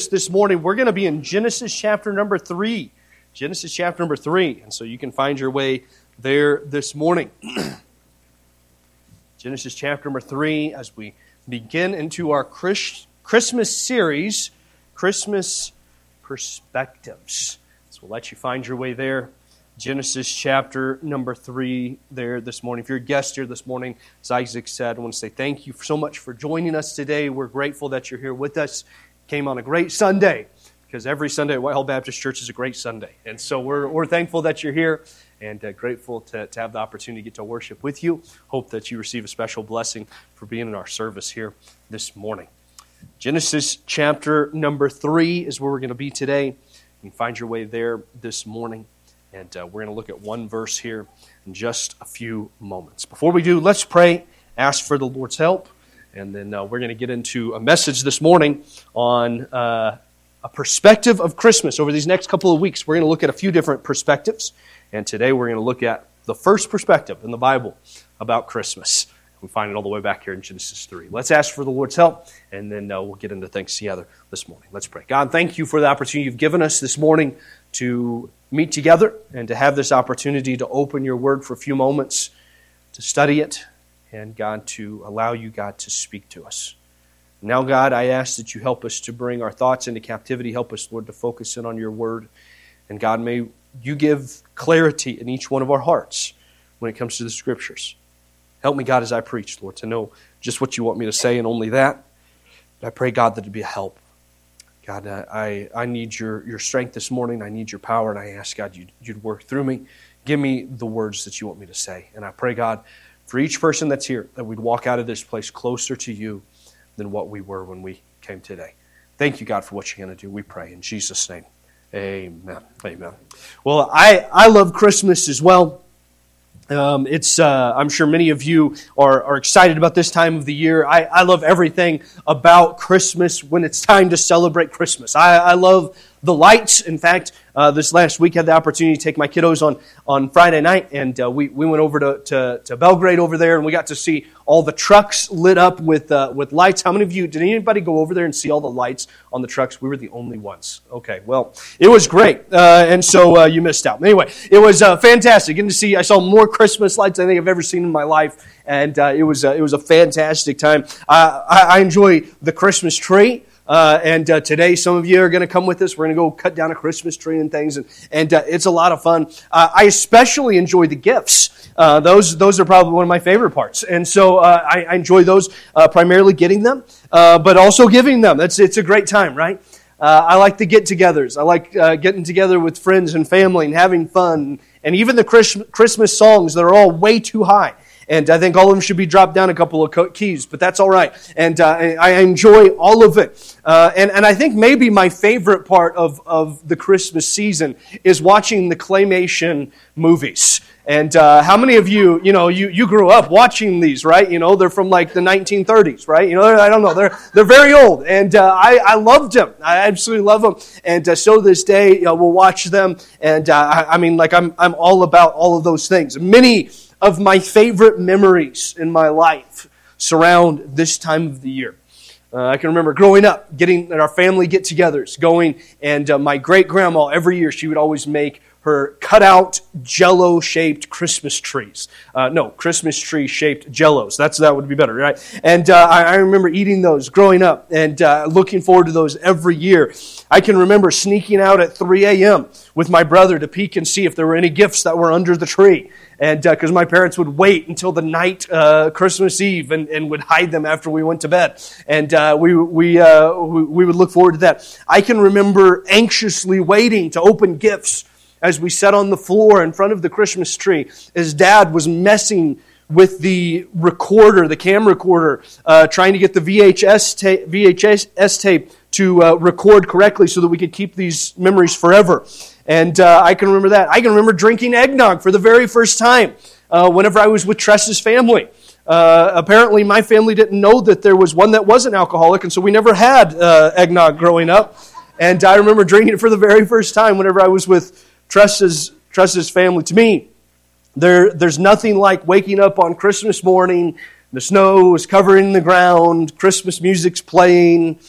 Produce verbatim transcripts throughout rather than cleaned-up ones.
passage this morning, we're going to be in Genesis chapter number three. Genesis chapter number three. And so you can find your way there this morning. Genesis chapter number three, as we begin into our Chris, Christmas series, Christmas Perspectives. So we'll let you find your way there. Genesis chapter number three there this morning. If you're a guest here this morning, as Isaac said, I want to say thank you so much for joining us today. We're grateful that you're here with us. Came on a great Sunday, because every Sunday at Whitehall Baptist Church is a great Sunday. And so we're we're thankful that you're here and uh, grateful to, to have the opportunity to get to worship with you. Hope that you receive a special blessing for being in our service here this morning. Genesis chapter number three is where we're going to be today. You can find your way there this morning. And uh, we're going to look at one verse here in just a few moments. Before we do, let's pray, ask for the Lord's help, and then uh, we're going to get into a message this morning on uh, a perspective of Christmas. Over these next couple of weeks, we're going to look at a few different perspectives, and today we're going to look at the first perspective in the Bible about Christmas. We find it all the way back here in Genesis three. Let's ask for the Lord's help, and then uh, we'll get into things together this morning. Let's pray. God, thank you for the opportunity you've given us this morning to meet together and to have this opportunity to open your word for a few moments, to study it, and God, to allow you, God, to speak to us. Now, God, I ask that you help us to bring our thoughts into captivity. Help us, Lord, to focus in on your word. And God, may you give clarity in each one of our hearts when it comes to the Scriptures. Help me, God, as I preach, Lord, to know just what you want me to say and only that. I pray, God, that it be a help. God, I, I need your, your strength this morning. I need your power, and I ask, God, you'd, you'd work through me. Give me the words that you want me to say. And I pray, God, for each person that's here, that we'd walk out of this place closer to you than what we were when we came today. Thank you, God, for what you're going to do. We pray in Jesus' name. Amen. Amen. Well, I, I love Christmas as well. Um, it's, uh, I'm sure many of you are, are excited about this time of the year. I, I love everything about Christmas when it's time to celebrate Christmas. I, I love the lights. In fact, uh, this last week I had the opportunity to take my kiddos on, on Friday night, and uh, we, we went over to, to, to Belgrade over there, and we got to see all the trucks lit up with uh, with lights. How many of you, did anybody go over there and see all the lights on the trucks? We were the only ones. Okay, well, it was great, uh, and so uh, you missed out. Anyway, it was uh, fantastic. Getting to see, I saw more Christmas lights than I think I've ever seen in my life, and uh, it was uh, it was a fantastic time. Uh, I, I enjoy the Christmas tree. Uh, and uh, today, some of you are going to come with us. We're going to go cut down a Christmas tree and things, and, and uh, it's a lot of fun. Uh, I especially enjoy the gifts. Uh, those those are probably one of my favorite parts, and so uh, I, I enjoy those uh, primarily getting them, uh, but also giving them. That's it's a great time, right? Uh, I like the get-togethers. I like uh, getting together with friends and family and having fun, and even the Chris- Christmas songs that are all way too high. And I think all of them should be dropped down a couple of keys, but that's all right. And uh, I enjoy all of it. Uh, and, and I think maybe my favorite part of, of the Christmas season is watching the claymation movies. And uh, how many of you, you know, you, you grew up watching these, right? You know, they're from like the nineteen thirties, right? You know, I don't know, they're they're very old, and uh, I I loved them. I absolutely love them, and uh, so this day, you know, we'll watch them. And uh, I, I mean, like I'm I'm all about all of those things. Many of my favorite memories in my life surround this time of the year. Uh, I can remember growing up, getting at our family get-togethers, going, and uh, my great-grandma, every year, she would always make her cut-out Jell-O-shaped Christmas trees. Uh, no, Christmas tree-shaped Jell-Os. That's that would be better, right? And uh, I, I remember eating those growing up and uh, looking forward to those every year. I can remember sneaking out at three a.m. with my brother to peek and see if there were any gifts that were under the tree. And because uh, my parents would wait until the night, uh, Christmas Eve, and, and would hide them after we went to bed. And uh, we we, uh, we we would look forward to that. I can remember anxiously waiting to open gifts as we sat on the floor in front of the Christmas tree, as Dad was messing with the recorder, the camera recorder, uh, trying to get the V H S tape, V H S tape to uh, record correctly so that we could keep these memories forever. And uh, I can remember that. I can remember drinking eggnog for the very first time uh, whenever I was with Tress's family. Uh, apparently, my family didn't know that there was one that wasn't alcoholic, and so we never had uh, eggnog growing up. And I remember drinking it for the very first time whenever I was with Tress's, Tress's family. To me, there there's nothing like waking up on Christmas morning, the snow is covering the ground, Christmas music's playing,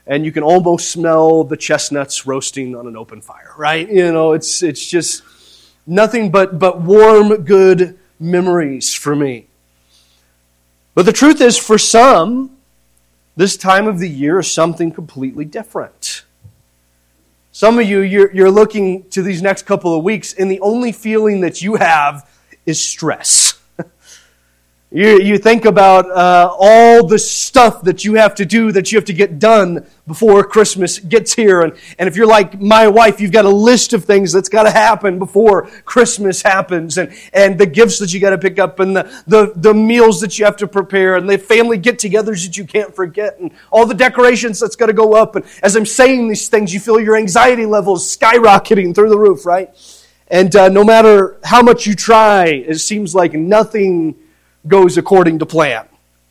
and you can almost smell the chestnuts roasting on an open fire, right? You know, it's it's just nothing but, but warm, good memories for me. But the truth is, for some, this time of the year is something completely different. Some of you, you're, you're looking to these next couple of weeks, and the only feeling that you have is stress. You, you think about uh, all the stuff that you have to do, that you have to get done before Christmas gets here. And, and if you're like my wife, you've got a list of things that's got to happen before Christmas happens. And, and the gifts that you got to pick up, and the, the, the meals that you have to prepare, and the family get-togethers that you can't forget, and all the decorations that's got to go up. And as I'm saying these things, you feel your anxiety levels skyrocketing through the roof, right? And uh, no matter how much you try, it seems like nothing goes according to plan.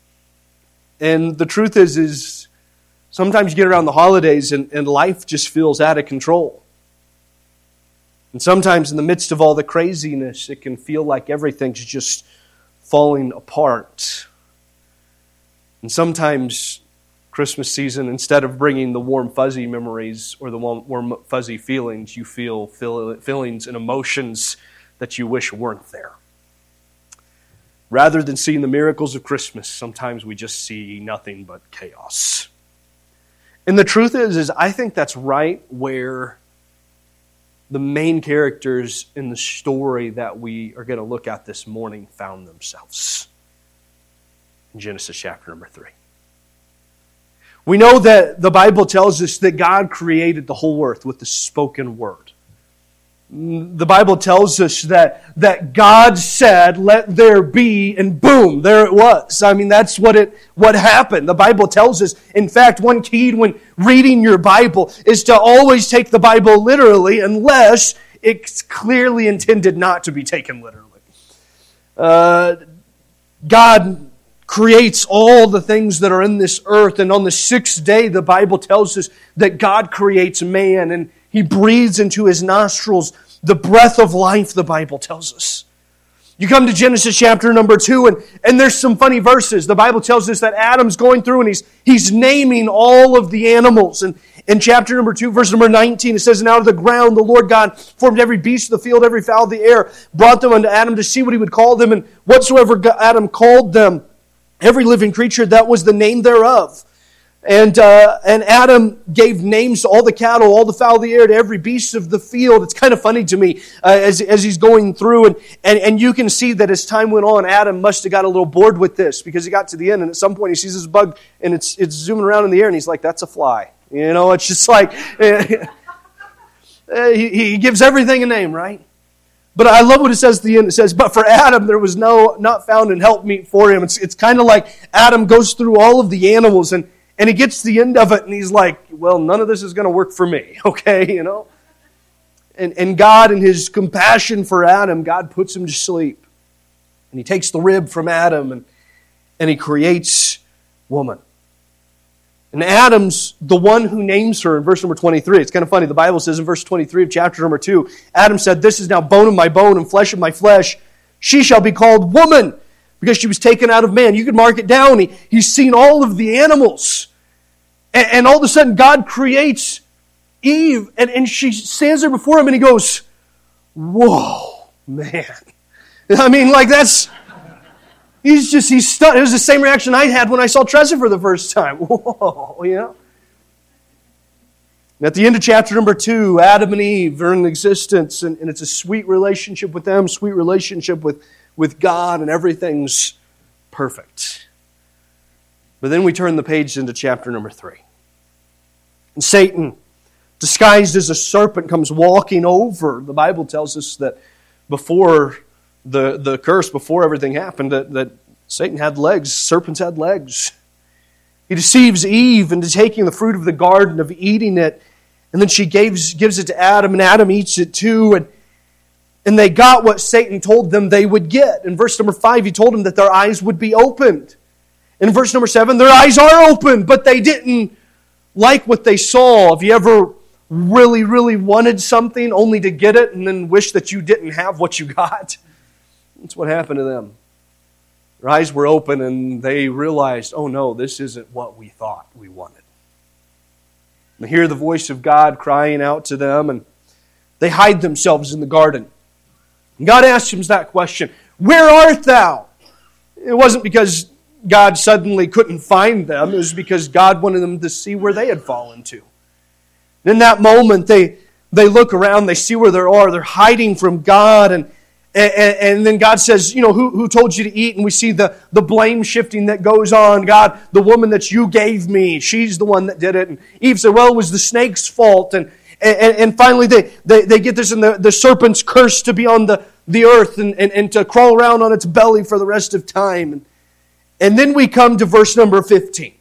And the truth is, is sometimes you get around the holidays and, and life just feels out of control. And sometimes in the midst of all the craziness, it can feel like everything's just falling apart. And sometimes Christmas season, instead of bringing the warm fuzzy memories or the warm fuzzy feelings, you feel feelings and emotions that you wish weren't there. Rather than seeing the miracles of Christmas, sometimes we just see nothing but chaos. And the truth is, is I think that's right where the main characters in the story that we are going to look at this morning found themselves. In Genesis chapter number three. We know that the Bible tells us that God created the whole earth with the spoken word. The Bible tells us that, that God said, let there be, and boom, there it was. I mean, that's what it what happened. The Bible tells us, in fact, one key when reading your Bible is to always take the Bible literally unless it's clearly intended not to be taken literally. Uh, God creates all the things that are in this earth, and on the sixth day, the Bible tells us that God creates man, and He breathes into his nostrils the breath of life, the Bible tells us. You come to Genesis chapter number two, and, and there's some funny verses. The Bible tells us that Adam's going through and he's, he's naming all of the animals. And in chapter number two, verse number nineteen, it says, and out of the ground the Lord God formed every beast of the field, every fowl of the air, brought them unto Adam to see what he would call them. And whatsoever Adam called them, every living creature, that was the name thereof. And uh, and Adam gave names to all the cattle, all the fowl of the air, to every beast of the field. It's kind of funny to me uh, as as he's going through, and, and and you can see that as time went on, Adam must have got a little bored with this, because he got to the end, and at some point he sees this bug, and it's it's zooming around in the air, and he's like, "That's a fly." You know, it's just like uh, he, he gives everything a name, right? But I love what it says at the end. It says, "But for Adam there was no not found an helpmeet for him." It's it's kind of like Adam goes through all of the animals, and. And he gets to the end of it, and he's like, well, none of this is going to work for me, okay, you know? And, and God, in His compassion for Adam, God puts him to sleep. And He takes the rib from Adam, and, and He creates woman. And Adam's the one who names her in verse number twenty-three. It's kind of funny. The Bible says in verse twenty-three of chapter number two, Adam said, this is now bone of my bone and flesh of my flesh. She shall be called woman, because she was taken out of man. You could mark it down. He, he's seen all of the animals. And, and all of a sudden, God creates Eve. And, and she stands there before him and he goes, whoa, man. I mean, like that's... He's just, he's stunned. It was the same reaction I had when I saw Tressa for the first time. Whoa, you know? And at the end of chapter number two, Adam and Eve are in existence. And, and it's a sweet relationship with them, sweet relationship with with God, and everything's perfect. But then we turn the page into chapter number three. And Satan, disguised as a serpent, comes walking over. The Bible tells us that before the, the curse, before everything happened, that, that Satan had legs, serpents had legs. He deceives Eve into taking the fruit of the garden, of eating it, and then she gives, gives it to Adam, and Adam eats it too, and And they got what Satan told them they would get. In verse number five, he told them that their eyes would be opened. In verse number seven, their eyes are opened, but they didn't like what they saw. Have you ever really, really wanted something only to get it and then wish that you didn't have what you got? That's what happened to them. Their eyes were open and they realized, oh no, this isn't what we thought we wanted. They hear the voice of God crying out to them, and they hide themselves in the garden. And God asks them that question, "Where art thou?" It wasn't because God suddenly couldn't find them. It was because God wanted them to see where they had fallen to. In that moment, they, they look around, they see where they are, they're hiding from God, and And, and then God says, you know, who, who told you to eat? And we see the, the blame shifting that goes on. God, the woman that you gave me, she's the one that did it. And Eve said, well, it was the snake's fault. And and, and finally they, they, they get this, and the, the serpent's cursed to be on the, the earth and, and, and to crawl around on its belly for the rest of time. And, and then we come to verse number fifteen.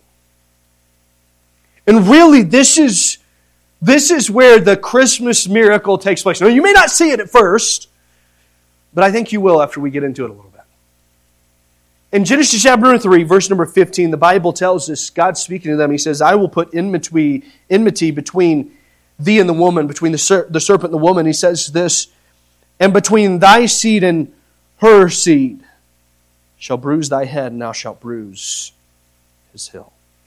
And really, this is, this is where the Christmas miracle takes place. Now, you may not see it at first, but I think you will after we get into it a little bit. In Genesis chapter three, verse number fifteen, the Bible tells us, God speaking to them, He says, I will put enmity, enmity between thee and the woman, between the, ser- the serpent and the woman. He says this, and between thy seed and her seed shall bruise thy head, and thou shalt bruise his heel.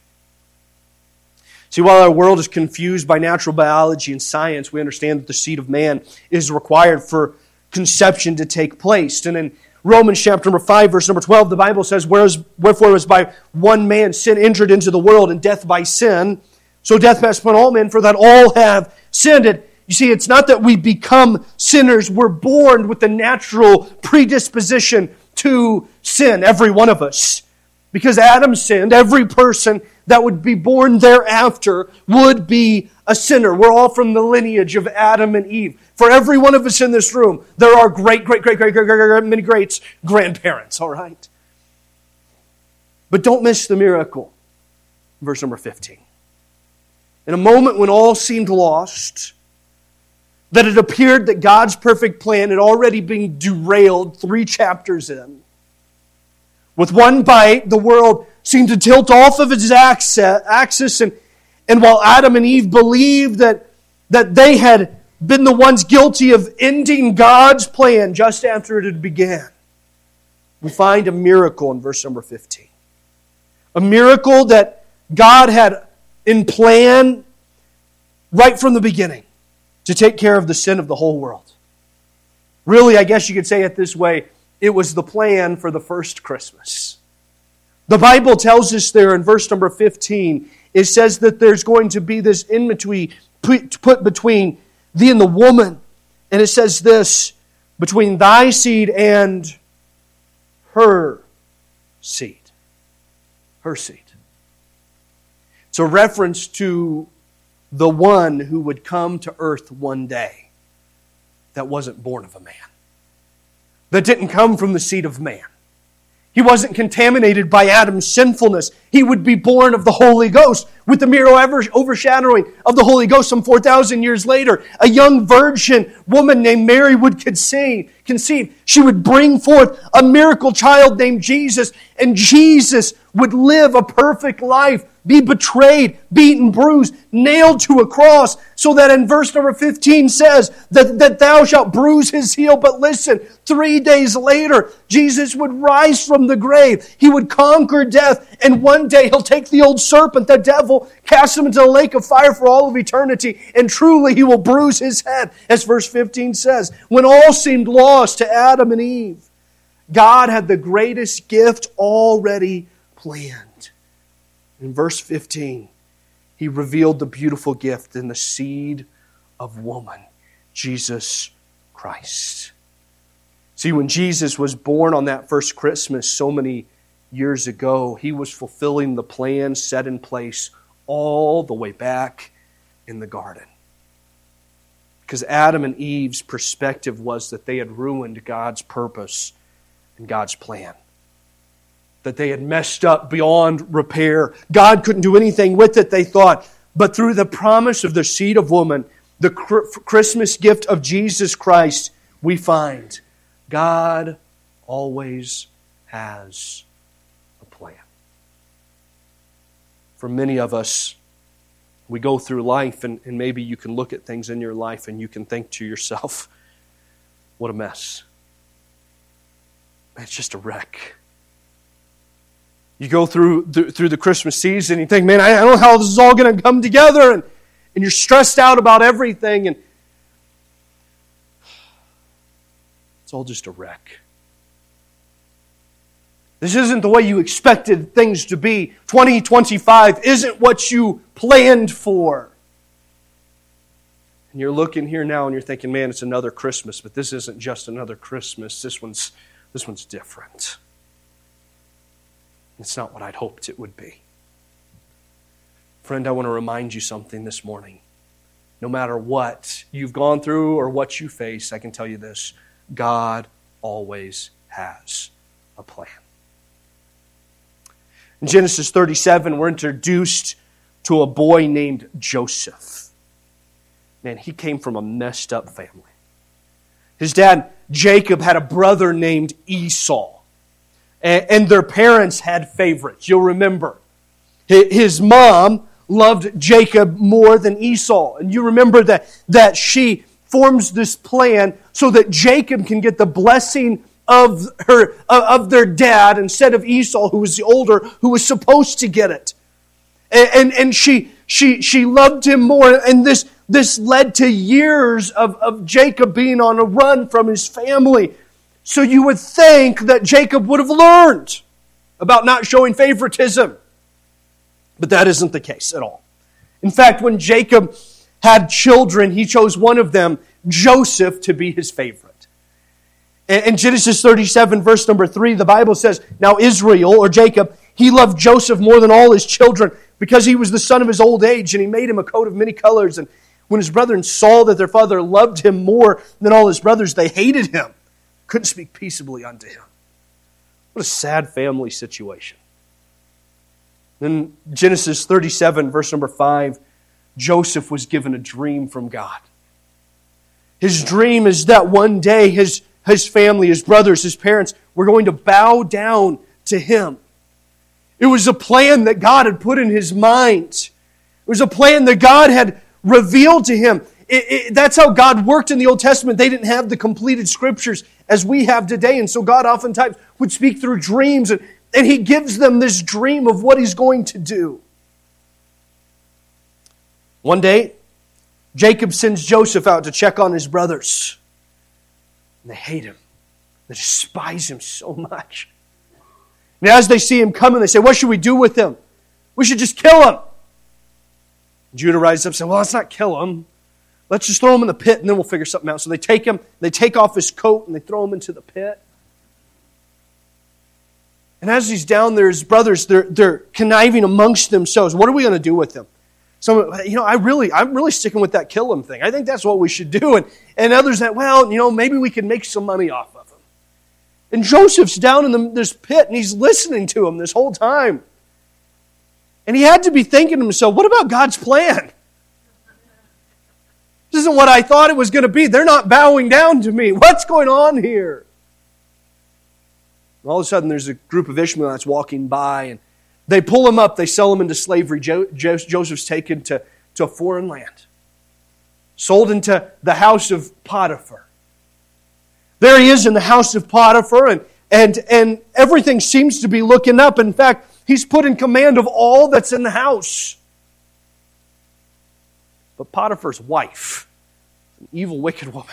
See, while our world is confused by natural biology and science, we understand that the seed of man is required for conception to take place. And in Romans chapter number five, verse number twelve, the Bible says, Whereas, wherefore was by one man sin entered into the world, and death by sin, so death passed upon all men, for that all have sinned. And you see, it's not that we become sinners. We're born with the natural predisposition to sin, every one of us. Because Adam sinned, every person that would be born thereafter would be a sinner. We're all from the lineage of Adam and Eve. For every one of us in this room, there are great, great, great, great, great, great, great, many greats grandparents, all right? But don't miss the miracle. Verse number fifteen. In a moment when all seemed lost, that it appeared that God's perfect plan had already been derailed three chapters in. With one bite, the world seemed to tilt off of its axis, and, and while Adam and Eve believed that, that they had been the ones guilty of ending God's plan just after it had began, we find a miracle in verse number fifteen. A miracle that God had in plan right from the beginning to take care of the sin of the whole world. Really, I guess you could say it this way, it was the plan for the first Christmas. The Bible tells us there in verse number fifteen, it says that there's going to be this enmity put between thee and the woman. And it says this, between thy seed and her seed. Her seed. It's a reference to the one who would come to earth one day that wasn't born of a man. That didn't come from the seed of man. He wasn't contaminated by Adam's sinfulness. He would be born of the Holy Ghost, with the mere overshadowing of the Holy Ghost some four thousand years later. A young virgin woman named Mary would conceive. conceive. She would bring forth a miracle child named Jesus, and Jesus would live a perfect life, be betrayed, beaten, bruised, nailed to a cross, so that in verse number fifteen says that, that thou shalt bruise his heel. But listen, three days later, Jesus would rise from the grave. He would conquer death, and one day He'll take the old serpent, the devil, cast him into the lake of fire for all of eternity, and truly He will bruise his head, as verse fifteen says. When all seemed lost to Adam and Eve, God had the greatest gift already planned. In verse fifteen, He revealed the beautiful gift in the seed of woman, Jesus Christ. See, when Jesus was born on that first Christmas so many years ago, He was fulfilling the plan set in place all the way back in the garden. Because Adam and Eve's perspective was that they had ruined God's purpose and God's plan. That they had messed up beyond repair. God couldn't do anything with it, they thought. But through the promise of the seed of woman, the Christmas gift of Jesus Christ, we find God always has a plan. For many of us, we go through life, and, and maybe you can look at things in your life and you can think to yourself, what a mess. It's just a wreck. You go through the, through the Christmas season and you think, man, I don't know how this is all going to come together. And, and you're stressed out about everything, and it's all just a wreck. This isn't the way you expected things to be. twenty twenty-five isn't what you planned for. And you're looking here now and you're thinking, man, it's another Christmas, but this isn't just another Christmas. This one's, this one's different. It's not what I'd hoped it would be. Friend, I want to remind you something this morning. No matter what you've gone through or what you face, I can tell you this: God always has a plan. In Genesis thirty-seven, we're introduced to a boy named Joseph. Man, he came from a messed up family. His dad, Jacob, had a brother named Esau. And their parents had favorites. You'll remember. His mom loved Jacob more than Esau. And you remember that, that she forms this plan so that Jacob can get the blessing of her of their dad instead of Esau, who was the older, who was supposed to get it. And, and, and she she she loved him more. And this, this led to years of, of Jacob being on a run from his family. So you would think that Jacob would have learned about not showing favoritism. But that isn't the case at all. In fact, when Jacob had children, he chose one of them, Joseph, to be his favorite. In Genesis thirty-seven, verse number three, the Bible says, "Now Israel," or Jacob, "he loved Joseph more than all his children, because he was the son of his old age, and he made him a coat of many colors. And when his brethren saw that their father loved him more than all his brothers, they hated him, couldn't speak peaceably unto him." What a sad family situation. In Genesis thirty-seven, verse number five, Joseph was given a dream from God. His dream is that one day his, his family, his brothers, his parents were going to bow down to him. It was a plan that God had put in his mind. It was a plan that God had revealed to him. It, it, that's how God worked in the Old Testament. They didn't have the completed scriptures as we have today. And so God oftentimes would speak through dreams, and, and He gives them this dream of what He's going to do. One day, Jacob sends Joseph out to check on his brothers. And they hate him. They despise him so much. And as they see him coming, they say, "What should we do with him? We should just kill him." Judah rises up and says, "Well, let's not kill him. Let's just throw him in the pit and then we'll figure something out." So they take him, they take off his coat and they throw him into the pit. And as he's down there, his brothers, they're, they're conniving amongst themselves. What are we going to do with him? Some, you know, I really, I'm really sticking with that kill him thing. I think that's what we should do. And, and others that, well, you know, maybe we can make some money off of him. And Joseph's down in the, this pit and he's listening to him this whole time. And he had to be thinking to himself, what about God's plan? This isn't what I thought it was going to be. They're not bowing down to me. What's going on here? And all of a sudden, there's a group of Ishmaelites walking by, and they pull him up. They sell him into slavery. Jo- Jo- Joseph's taken to, to a foreign land, sold into the house of Potiphar. There he is in the house of Potiphar, and, and, and everything seems to be looking up. In fact, he's put in command of all that's in the house. But Potiphar's wife, an evil, wicked woman,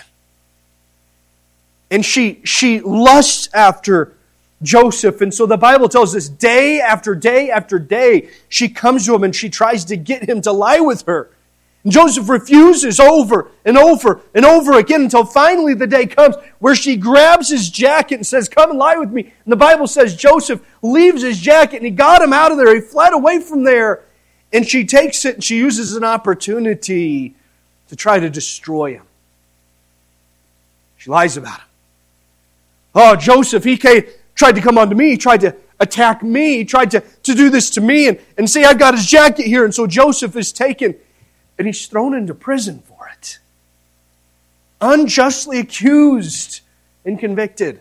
and she, she lusts after Joseph. And so the Bible tells us day after day after day, she comes to him and she tries to get him to lie with her. And Joseph refuses over and over and over again until finally the day comes where she grabs his jacket and says, "Come and lie with me." And the Bible says Joseph leaves his jacket and he got him out of there. He fled away from there. And she takes it and she uses an opportunity to try to destroy him. She lies about him. "Oh, Joseph, he came, tried to come onto me. He tried to attack me. He tried to, to do this to me. And, and see, I've got his jacket here." And so Joseph is taken and he's thrown into prison for it. Unjustly accused and convicted.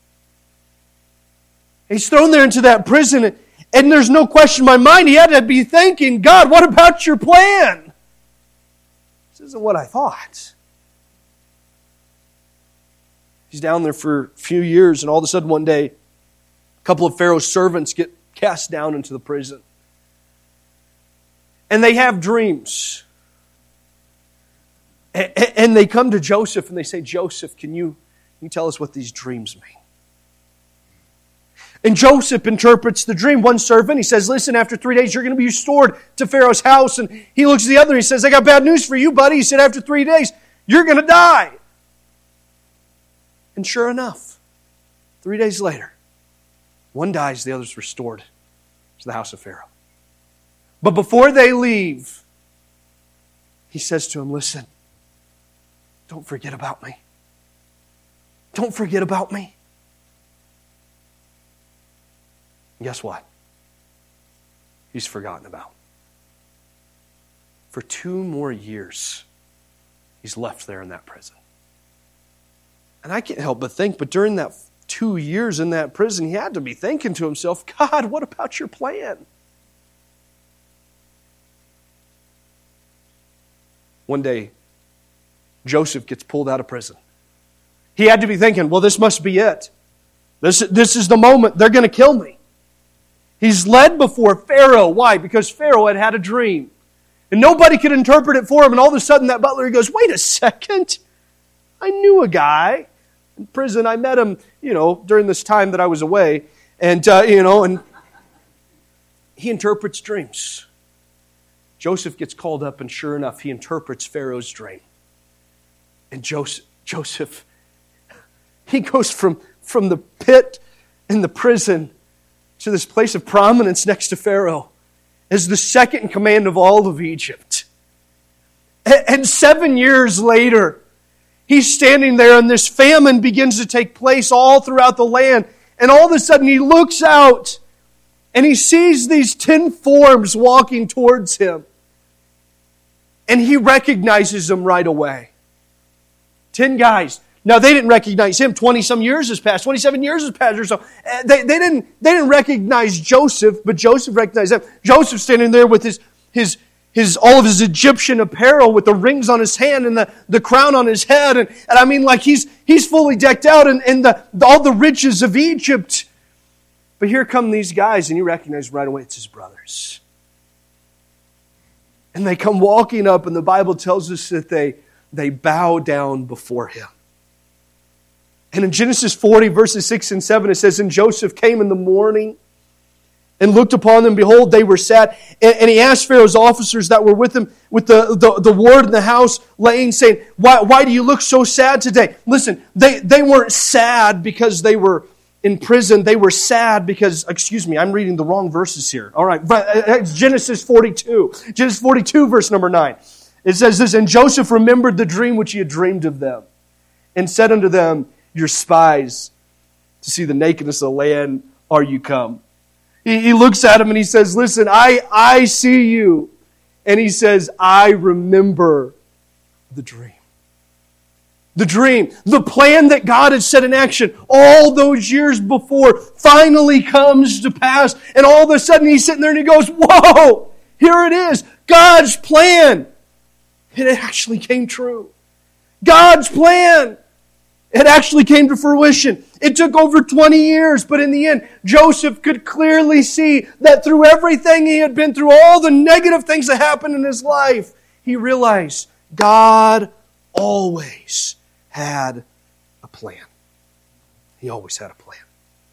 He's thrown there into that prison, and, and there's no question in my mind, he had to be thinking, "God, what about your plan? This isn't what I thought." He's down there for a few years, and all of a sudden one day, a couple of Pharaoh's servants get cast down into the prison. And they have dreams. And they come to Joseph and they say, Joseph, can you, can you tell us what these dreams mean? And Joseph interprets the dream. One servant, he says, listen, after three days you're going to be restored to Pharaoh's house. And he looks at the other and he says, I got bad news for you, buddy. He said, after three days, you're going to die. And sure enough, three days later, one dies, the other's restored to the house of Pharaoh. But before they leave, he says to him, listen, don't forget about me. Don't forget about me. And guess what? He's forgotten about. For two more years, he's left there in that prison. And I can't help but think, but during that two years in that prison, he had to be thinking to himself, God, what about your plan? One day, Joseph gets pulled out of prison. He had to be thinking, well, this must be it. This, this is the moment. They're going to kill me. He's led before Pharaoh. Why? Because Pharaoh had had a dream. And nobody could interpret it for him. And all of a sudden that butler, he goes, wait a second. I knew a guy in prison. I met him, you know, during this time that I was away. And, uh, you know, and he interprets dreams. Joseph gets called up, and sure enough, he interprets Pharaoh's dream. And Joseph, Joseph he goes from, from the pit in the prison to this place of prominence next to Pharaoh as the second in command of all of Egypt. And, and seven years later, he's standing there and this famine begins to take place all throughout the land. And all of a sudden he looks out and he sees these ten forms walking towards him. And he recognizes them right away. Ten guys. Now, they didn't recognize him. twenty-some years has passed. twenty-seven years has passed or so. They, they, didn't, they didn't recognize Joseph, but Joseph recognized them. Joseph standing there with his, his, his, all of his Egyptian apparel with the rings on his hand and the, the crown on his head. And, and I mean, like he's, he's fully decked out in, in the, the, all the riches of Egypt. But here come these guys, and he recognized right away it's his brothers. And they come walking up, and the Bible tells us that they, they bow down before him. And in Genesis forty, verses six and seven, it says, and Joseph came in the morning and looked upon them. Behold, they were sad. And, and he asked Pharaoh's officers that were with him, with the, the, the ward in the house, laying, saying, why, why do you look so sad today? Listen, they, they weren't sad because they were in prison. They were sad because, excuse me, I'm reading the wrong verses here. All right, it's Genesis forty-two. Genesis forty-two, verse number nine. It says this, and Joseph remembered the dream which he had dreamed of them, and said unto them, your spies, to see the nakedness of the land are you come. He, he looks at him and he says, listen, I, I see you. And he says, I remember the dream. The dream, the plan that God had set in action all those years before finally comes to pass. And all of a sudden he's sitting there and he goes, whoa, here it is. God's plan. And it actually came true. God's plan. It actually came to fruition. It took over twenty years, but in the end, Joseph could clearly see that through everything he had been through, all the negative things that happened in his life, he realized God always had a plan. He always had a plan.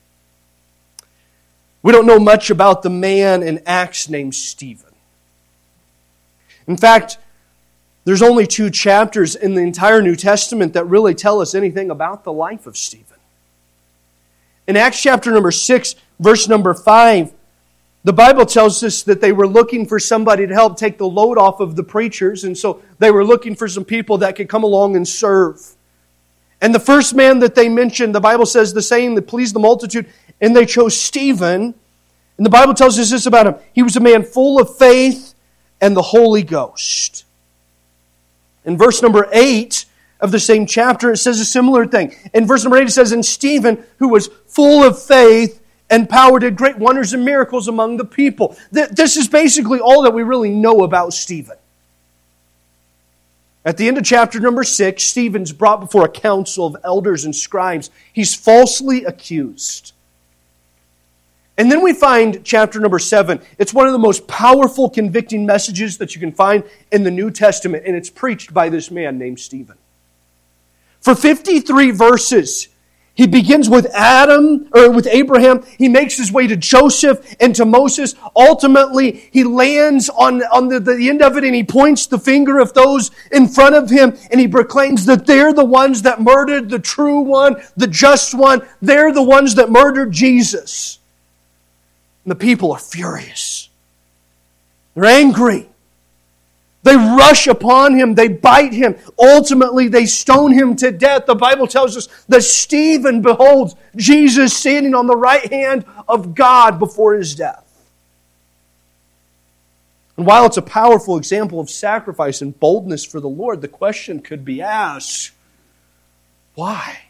We don't know much about the man in Acts named Stephen. In fact, there's only two chapters in the entire New Testament that really tell us anything about the life of Stephen. In Acts chapter number six, verse number five, the Bible tells us that they were looking for somebody to help take the load off of the preachers, and so they were looking for some people that could come along and serve. And the first man that they mentioned, the Bible says the saying that pleased the multitude, and they chose Stephen. And the Bible tells us this about him. He was a man full of faith and the Holy Ghost. In verse number eight of the same chapter, it says a similar thing. In verse number eight, it says, and Stephen, who was full of faith and power, did great wonders and miracles among the people. This is basically all that we really know about Stephen. At the end of chapter number six, Stephen's brought before a council of elders and scribes. He's falsely accused. And then we find chapter number seven. It's one of the most powerful, convicting messages that you can find in the New Testament, and it's preached by this man named Stephen. For fifty-three verses, he begins with Adam, or with Abraham. He makes his way to Joseph and to Moses. Ultimately, he lands on, on the, the end of it, and he points the finger of those in front of him, and he proclaims that they're the ones that murdered the true one, the just one. They're the ones that murdered Jesus. And the people are furious. They're angry. They rush upon him. They bite him. Ultimately, they stone him to death. The Bible tells us that Stephen beholds Jesus standing on the right hand of God before his death. And while it's a powerful example of sacrifice and boldness for the Lord, the question could be asked, why?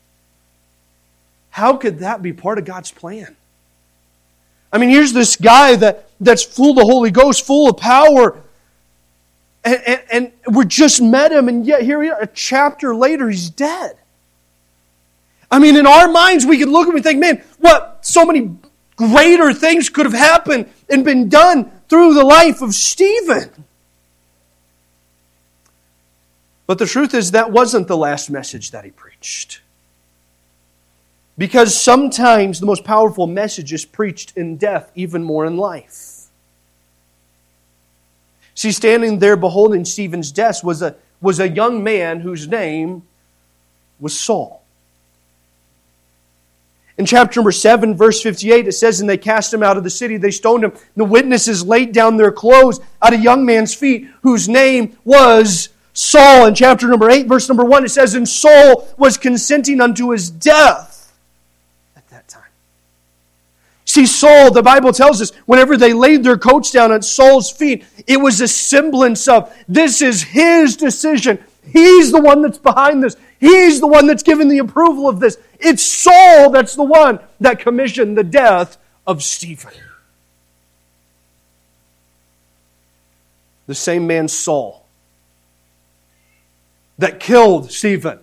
How could that be part of God's plan? I mean, here's this guy that, that's full of the Holy Ghost, full of power, and, and, and we just met him, and yet here we are, a chapter later, he's dead. I mean, in our minds, we could look at him and think, man, what, so many greater things could have happened and been done through the life of Stephen. But the truth is, that wasn't the last message that he preached. Because sometimes the most powerful message is preached in death, even more in life. See, standing there beholding Stephen's death was a, was a young man whose name was Saul. In chapter number seven, verse fifty-eight, it says, and they cast him out of the city, they stoned him. The witnesses laid down their clothes at a young man's feet, whose name was Saul. In chapter number eight, verse number one, it says, and Saul was consenting unto his death. See, Saul, the Bible tells us, whenever they laid their coats down at Saul's feet, it was a semblance of, this is his decision. He's the one that's behind this. He's the one that's given the approval of this. It's Saul that's the one that commissioned the death of Stephen. The same man, Saul, that killed Stephen,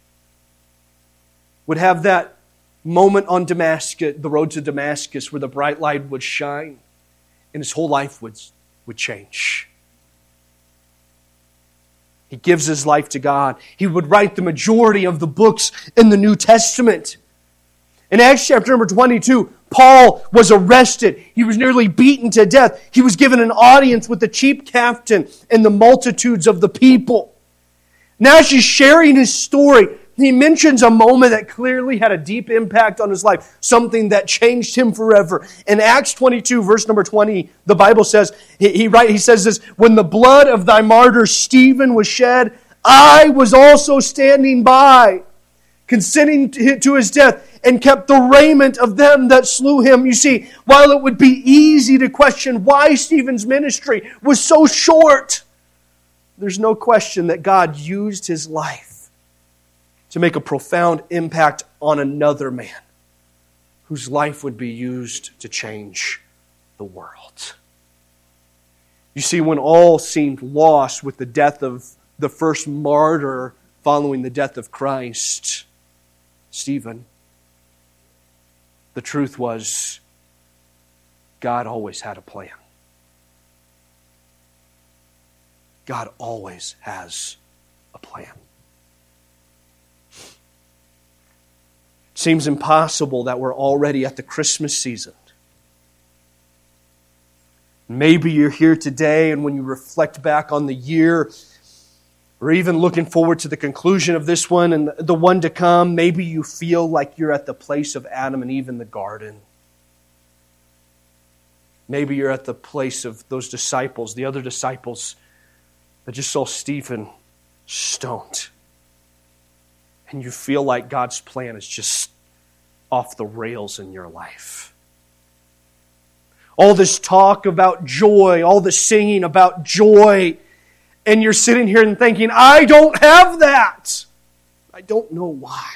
would have that moment on Damascus, the road to Damascus, where the bright light would shine and his whole life would, would change. He gives his life to God. He would write the majority of the books in the New Testament. In Acts chapter number twenty-two, Paul was arrested. He was nearly beaten to death. He was given an audience with the chief captain and the multitudes of the people. Now as he's sharing his story, he mentions a moment that clearly had a deep impact on his life, something that changed him forever. In Acts twenty-two, verse number twenty, the Bible says, he, he, write, he says this, when the blood of thy martyr Stephen was shed, I was also standing by, consenting to his death, and kept the raiment of them that slew him. You see, while it would be easy to question why Stephen's ministry was so short, there's no question that God used his life to make a profound impact on another man whose life would be used to change the world. You see, when all seemed lost with the death of the first martyr following the death of Christ, Stephen, the truth was God always had a plan. God always has a plan. Seems impossible that we're already at the Christmas season. Maybe you're here today, and when you reflect back on the year, or even looking forward to the conclusion of this one and the one to come, maybe you feel like you're at the place of Adam and Eve in the garden. Maybe you're at the place of those disciples, the other disciples that just saw Stephen stoned. And you feel like God's plan is just off the rails in your life. All this talk about joy, all the singing about joy, and you're sitting here and thinking, I don't have that. I don't know why.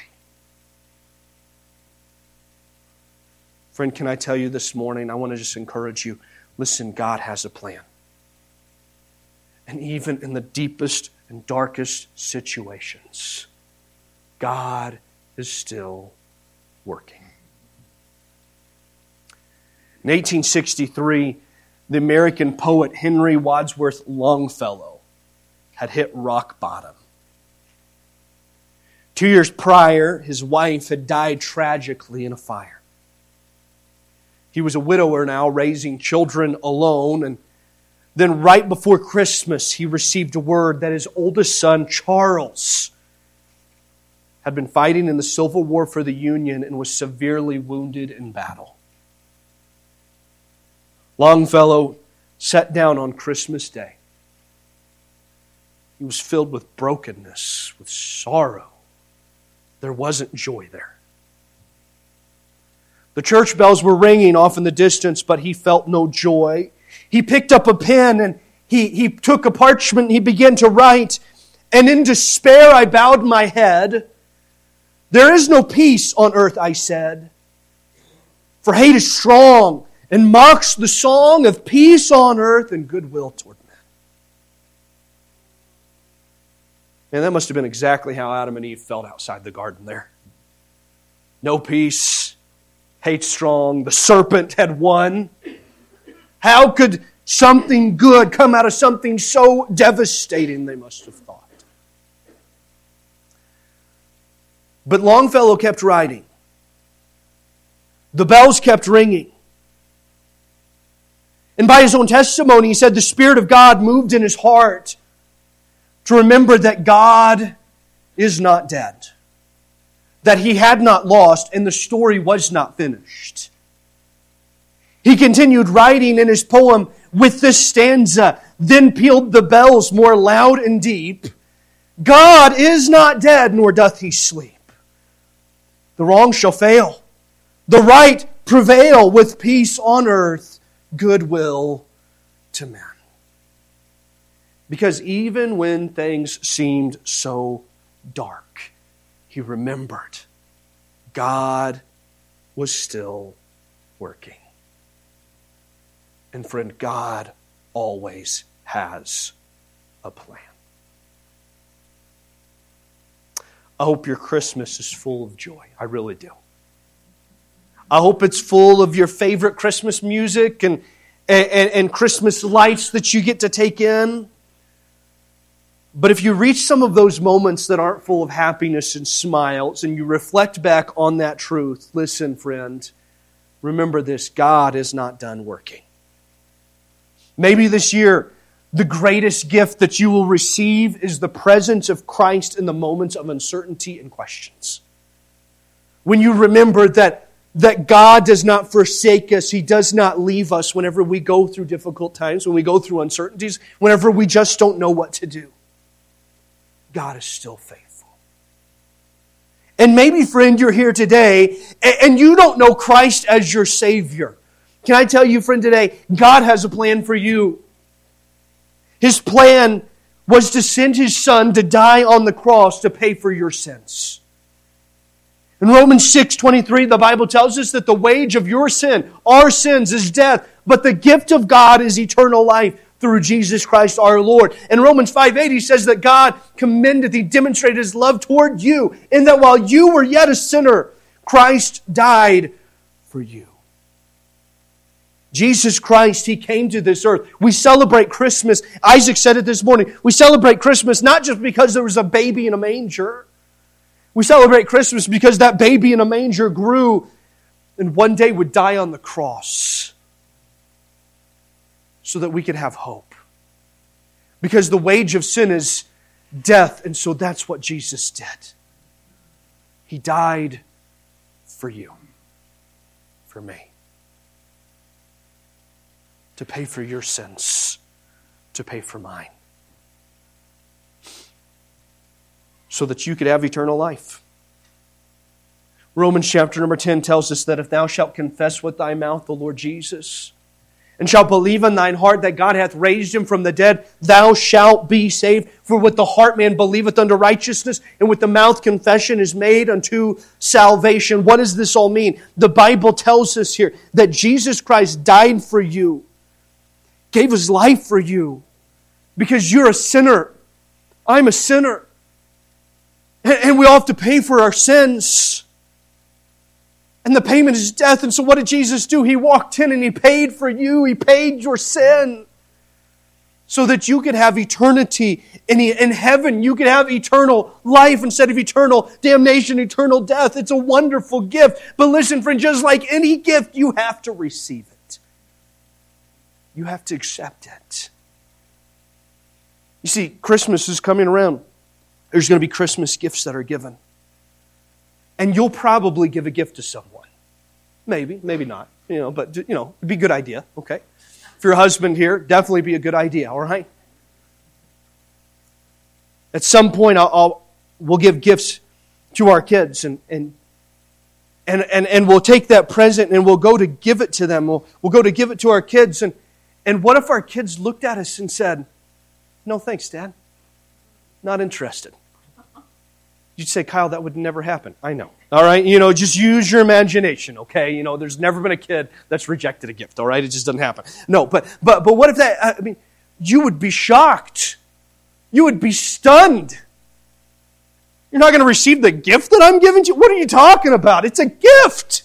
Friend, can I tell you this morning, I want to just encourage you, listen, God has a plan. And even in the deepest and darkest situations, God is still working. In eighteen sixty-three, the American poet Henry Wadsworth Longfellow had hit rock bottom. Two years prior, his wife had died tragically in a fire. He was a widower now, raising children alone, and then right before Christmas, he received a word that his oldest son, Charles, had been fighting in the Civil War for the Union and was severely wounded in battle. Longfellow sat down on Christmas Day. He was filled with brokenness, with sorrow. There wasn't joy there. The church bells were ringing off in the distance, but he felt no joy. He picked up a pen and he, he took a parchment and he began to write. And in despair I bowed my head. There is no peace on earth, I said. For hate is strong and mocks the song of peace on earth and goodwill toward men. And that must have been exactly how Adam and Eve felt outside the garden there. No peace, hate strong, the serpent had won. How could something good come out of something so devastating, they must have thought. But Longfellow kept writing. The bells kept ringing. And by his own testimony, he said the Spirit of God moved in his heart to remember that God is not dead, that He had not lost, and the story was not finished. He continued writing in his poem with this stanza, then pealed the bells more loud and deep. God is not dead, nor doth He sleep. The wrong shall fail, the right prevail, with peace on earth, goodwill to men. Because even when things seemed so dark, he remembered God was still working. And friend, God always has a plan. I hope your Christmas is full of joy. I really do. I hope it's full of your favorite Christmas music and, and, and Christmas lights that you get to take in. But if you reach some of those moments that aren't full of happiness and smiles, and you reflect back on that truth, listen, friend, remember this: God is not done working. Maybe this year, the greatest gift that you will receive is the presence of Christ in the moments of uncertainty and questions. When you remember that, that God does not forsake us, He does not leave us whenever we go through difficult times, when we go through uncertainties, whenever we just don't know what to do. God is still faithful. And maybe, friend, you're here today and you don't know Christ as your Savior. Can I tell you, friend, today, God has a plan for you. His plan was to send His Son to die on the cross to pay for your sins. In Romans six twenty-three, the Bible tells us that the wage of your sin, our sins, is death, but the gift of God is eternal life through Jesus Christ our Lord. In Romans five eight, he says that God commended, He demonstrated His love toward you, in that while you were yet a sinner, Christ died for you. Jesus Christ, He came to this earth. We celebrate Christmas. Isaac said it this morning. We celebrate Christmas not just because there was a baby in a manger. We celebrate Christmas because that baby in a manger grew and one day would die on the cross so that we could have hope. Because the wage of sin is death, and so that's what Jesus did. He died for you, for me, to pay for your sins, to pay for mine, so that you could have eternal life. Romans chapter number ten tells us that if thou shalt confess with thy mouth the Lord Jesus, and shalt believe in thine heart that God hath raised Him from the dead, thou shalt be saved. For with the heart man believeth unto righteousness, and with the mouth confession is made unto salvation. What does this all mean? The Bible tells us here that Jesus Christ died for you, gave His life for you, because you're a sinner. I'm a sinner. And we all have to pay for our sins. And the payment is death. And so what did Jesus do? He walked in and He paid for you. He paid your sin. So that you could have eternity in, in heaven. You could have eternal life instead of eternal damnation, eternal death. It's a wonderful gift. But listen, friend, just like any gift, you have to receive it. You have to accept it. You see, Christmas is coming around. There's going to be Christmas gifts that are given. And you'll probably give a gift to someone. Maybe, maybe not. You know, but, you know, it'd be a good idea, okay? If you're a husband here, definitely be a good idea, all right? At some point, I'll, I'll we'll give gifts to our kids, and and and and and we'll take that present and we'll go to give it to them. We'll we'll go to give it to our kids, and and what if our kids looked at us and said, "No, thanks, Dad. Not interested." You'd say, Kyle, that would never happen. I know. All right? You know, just use your imagination, okay? You know, there's never been a kid that's rejected a gift, all right? It just doesn't happen. No, but but but what if that, I mean, you would be shocked. You would be stunned. You're not going to receive the gift that I'm giving you? What are you talking about? It's a gift.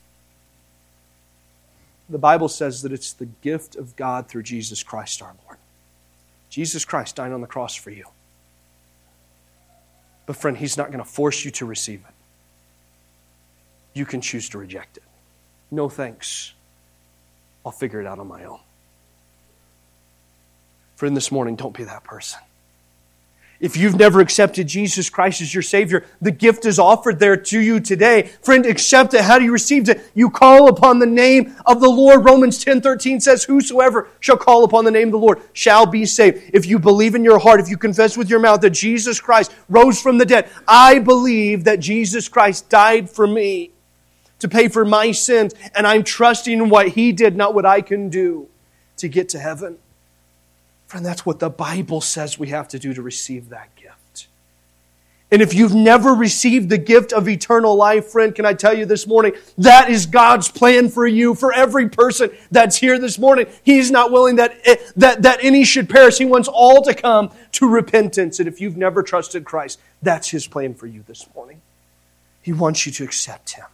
The Bible says that it's the gift of God through Jesus Christ our Lord. Jesus Christ died on the cross for you. But friend, He's not going to force you to receive it. You can choose to reject it. No thanks. I'll figure it out on my own. Friend, this morning, don't be that person. If you've never accepted Jesus Christ as your Savior, the gift is offered there to you today. Friend, accept it. How do you receive it? You call upon the name of the Lord. Romans ten thirteen says, whosoever shall call upon the name of the Lord shall be saved. If you believe in your heart, if you confess with your mouth that Jesus Christ rose from the dead, I believe that Jesus Christ died for me to pay for my sins, and I'm trusting in what He did, not what I can do to get to heaven. Friend, that's what the Bible says we have to do to receive that gift. And if you've never received the gift of eternal life, friend, can I tell you this morning, that is God's plan for you, for every person that's here this morning. He's not willing that, that, that any should perish. He wants all to come to repentance. And if you've never trusted Christ, that's His plan for you this morning. He wants you to accept Him.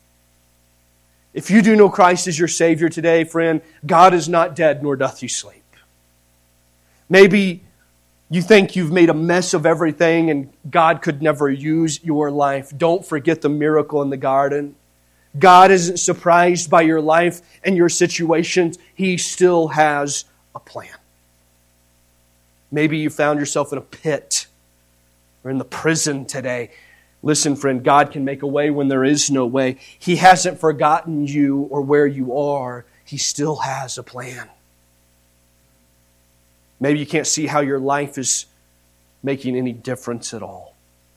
If you do know Christ as your Savior today, friend, God is not dead, nor doth He sleep. Maybe you think you've made a mess of everything and God could never use your life. Don't forget the miracle in the garden. God isn't surprised by your life and your situations. He still has a plan. Maybe you found yourself in a pit or in the prison today. Listen, friend, God can make a way when there is no way. He hasn't forgotten you or where you are. He still has a plan. Maybe you can't see how your life is making any difference at all.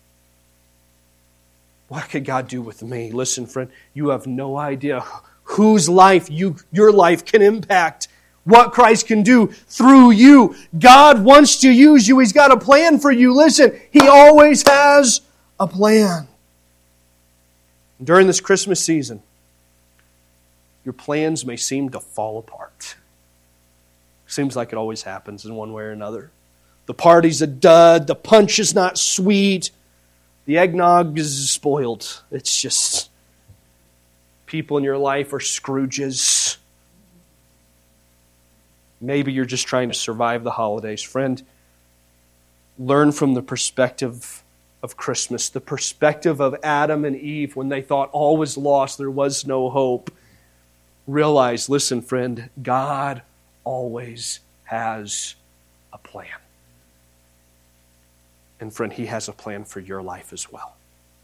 What could God do with me? Listen, friend, you have no idea whose life you, your life can impact. What Christ can do through you. God wants to use you. He's got a plan for you. Listen, He always has a plan. During this Christmas season, your plans may seem to fall apart. Seems like it always happens in one way or another. The party's a dud. The punch is not sweet. The eggnog is spoiled. It's just people in your life are Scrooges. Maybe you're just trying to survive the holidays. Friend, learn from the perspective of Christmas, the perspective of Adam and Eve when they thought all was lost, there was no hope. Realize, listen, friend, God always has a plan. And friend, He has a plan for your life as well.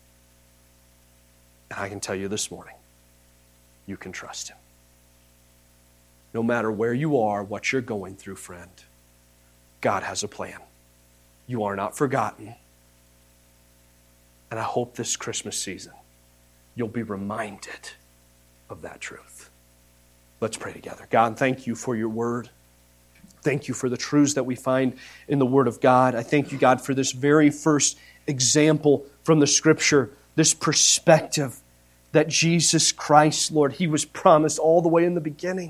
And I can tell you this morning, you can trust Him. No matter where you are, what you're going through, friend, God has a plan. You are not forgotten. And I hope this Christmas season, you'll be reminded of that truth. Let's pray together. God, thank You for Your word. Thank You for the truths that we find in the Word of God. I thank You, God, for this very first example from the Scripture, this perspective that Jesus Christ, Lord, He was promised all the way in the beginning.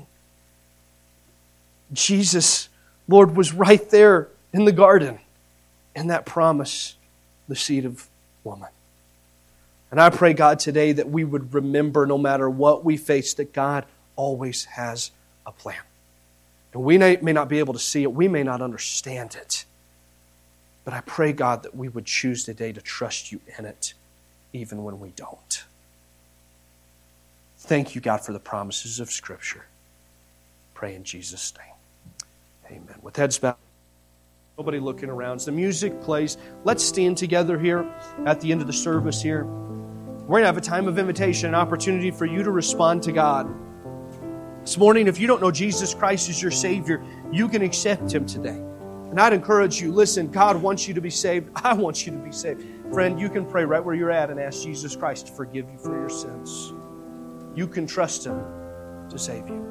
Jesus, Lord, was right there in the garden, and that promise, the seed of woman. And I pray, God, today that we would remember, no matter what we face, that God always has a plan. And we may not be able to see it, we may not understand it, but I pray, God, that we would choose today to trust you in it, even when we don't. Thank you, God, for the promises of Scripture. Pray in Jesus' name. Amen. With heads bowed, nobody looking around. As the music plays, let's stand together here at the end of the service here. We're going to have a time of invitation, an opportunity for you to respond to God. This morning, if you don't know Jesus Christ as your Savior, you can accept Him today. And I'd encourage you, listen, God wants you to be saved. I want you to be saved. Friend, you can pray right where you're at and ask Jesus Christ to forgive you for your sins. You can trust Him to save you.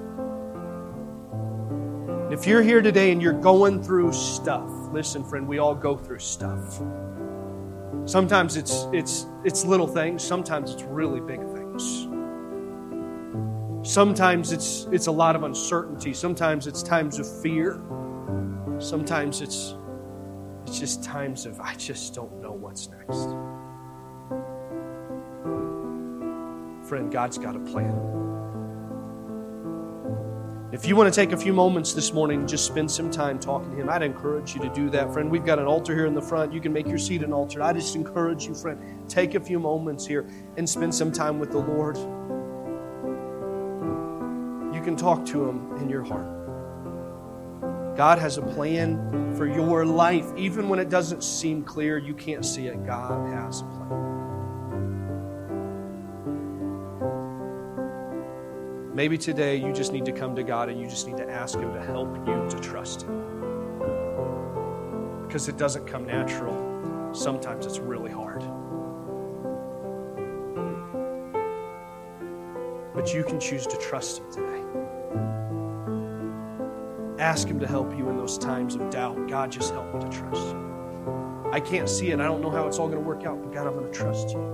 And if you're here today and you're going through stuff, listen, friend, we all go through stuff. Sometimes it's it's it's little things. Sometimes it's really big things. Sometimes it's it's a lot of uncertainty. Sometimes it's times of fear. Sometimes it's it's just times of I just don't know what's next. Friend, God's got a plan. If you want to take a few moments this morning and just spend some time talking to Him, I'd encourage you to do that. Friend, we've got an altar here in the front. You can make your seat an altar. I just encourage you, friend, take a few moments here and spend some time with the Lord. You can talk to Him in your heart. God has a plan for your life. Even when it doesn't seem clear, you can't see it, God has a plan. Maybe today you just need to come to God and you just need to ask Him to help you to trust Him. Because it doesn't come natural. Sometimes it's really hard. But you can choose to trust Him today. Ask Him to help you in those times of doubt. God, just help me to trust you. I can't see it. I don't know how it's all going to work out, but God, I'm going to trust you.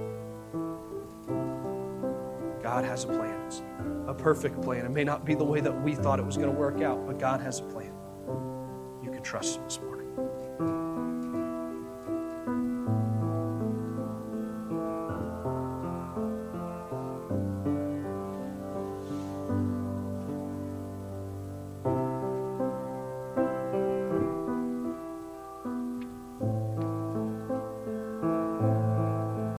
God has a plan. It's a perfect plan. It may not be the way that we thought it was going to work out, but God has a plan. You can trust Him this morning.